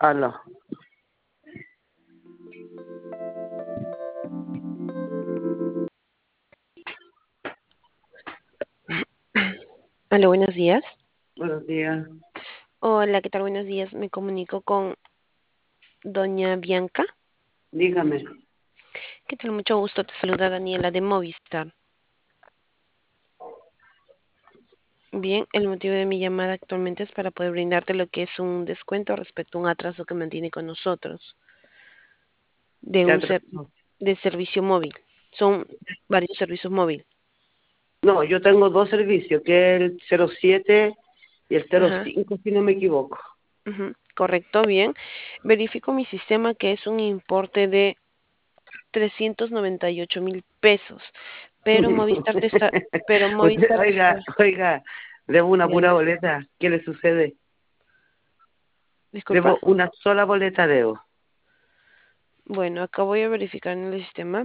Aló. Hola, buenos días. Buenos días. Hola, ¿qué tal? Buenos días. Me comunico con doña Bianca. Dígame. ¿Qué tal? Mucho gusto. Te saluda Daniela de Movistar. Bien, el motivo de mi llamada actualmente es para poder brindarte lo que es un descuento respecto a un atraso que mantiene con nosotros de ¿Qué un atraso? de servicio móvil. Son varios servicios móviles. No, yo tengo dos servicios, que es el 07 y el Ajá. 05, si no me equivoco. Ujú, correcto, bien. Verifico mi sistema que es un importe de 398.000 pesos, pero Movistar te está, pero Usted, Movistar te está, oiga, debo una dígame, pura boleta. ¿Qué le sucede? disculpa. Debo una sola boleta, debo. Bueno, acá voy a verificar en el sistema.